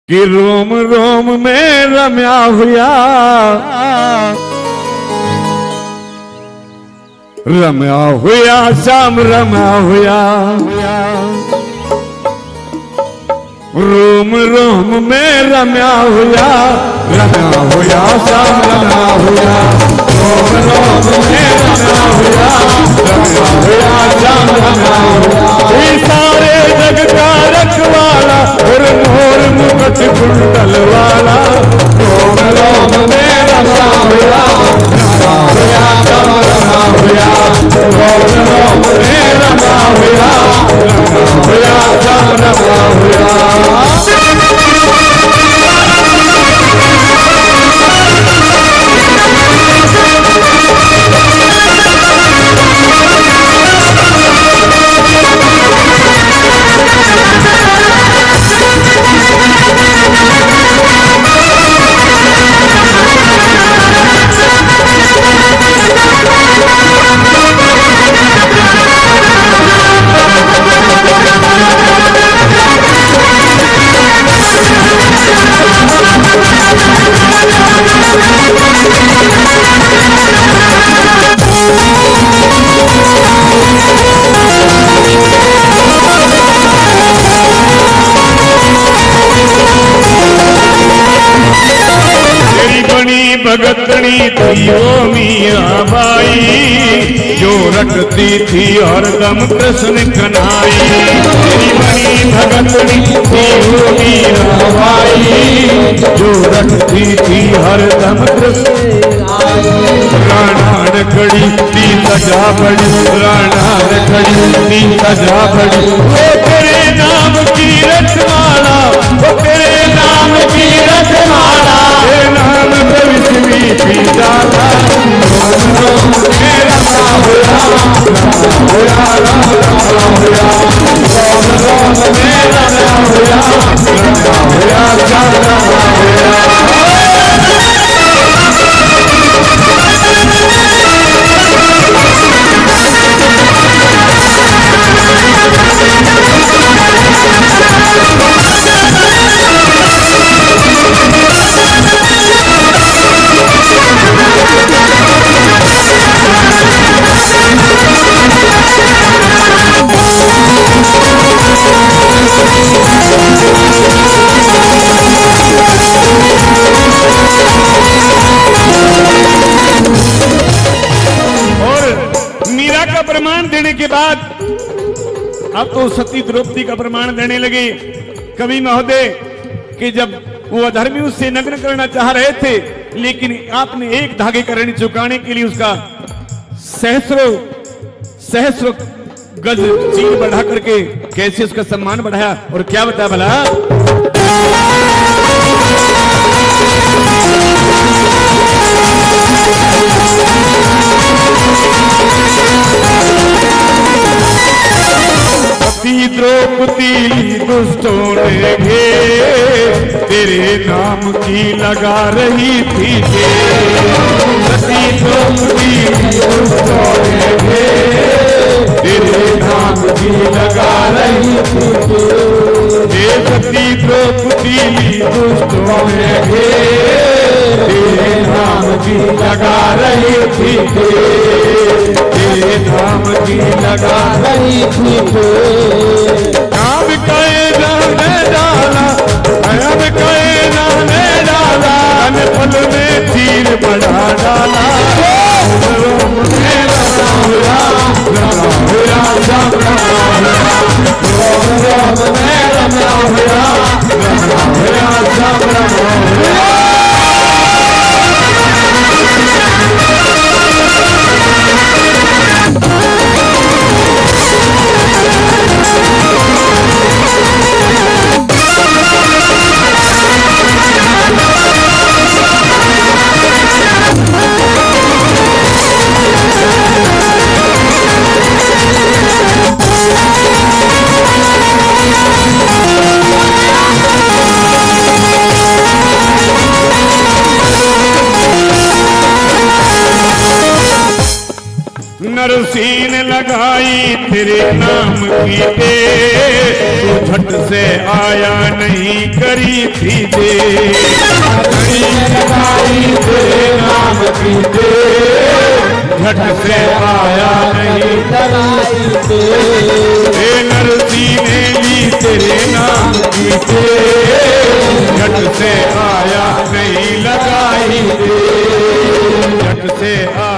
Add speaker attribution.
Speaker 1: कि रोम रोम में रम्या हुआ, रम्या हुआ श्याम रम्या हुआ, रोम रोम में रम्या हुआ, रम्या हुआ श्याम रम्या हुआ, रोम रोम में रम्या हुआ, रम्या हुआ श्याम रम्या हुआ। ये सारे जग का रखवाला और मोर मुकुट कुंडल वाला, रोम रोम में रम्या हुआ, रम्या हुआ श्याम रम्या हुआ, रोम रोम में रम्या हुआ, रम्या हुआ श्याम रम्या हुआ। भगतनी थी वो मीराबाई, जो रटती थी हरदम कृष्ण कन्हाई। तेरी बड़ी भगतनी थी वो मीराबाई, जो रटती थी हरदम कृष्ण। राणा खड़ी थी सजा बड़ी, राणा खड़ी थी सजा बड़ी, वो तेरे नाम की रखवाला, वो तेरे नाम की रखवाला, तेरे नाम भविष्य पिताला। रोम मेरा हुआ, हुआ रोम मेरा के बाद अब तो सती द्रौपदी का प्रमाण देने लगे। कवि महोदय कि जब वो अधर्मी उससे नग्न करना चाह रहे थे, लेकिन आपने एक धागे का ऋण चुकाने के लिए उसका सहस्रों गज चीर बढ़ा करके कैसे उसका सम्मान बढ़ाया और क्या बताया भला। द्रौपदी दुष्टों ने घे तेरे नाम की लगा रही थी सती द्रौपदी दुष्टों ने घे तेरे नाम की लगा रही थी सती द्रौपदी दुष्टों ने घे तेरे नाम की लगा रही थी तेरे नाम की लगा रही थी। काम कैदा ने डाला, हम कैदा ने डाला, पल में तीर बढ़ा डाला। रोम में रमा हुआ, रमा हुआ सब रमा हुआ, रोम में रमा हुआ, रमा हुआ सब रमा हुआ। नरसी ने लगाई तेरे नाम की दे, तो झट से आया नहीं करी थी दे। नरसी ने लगाई तेरे नाम की दे, झट से आया नहीं करी दे। नरसी ने ली तेरे नाम की दे, झट से आया नहीं लगाई दे, झट से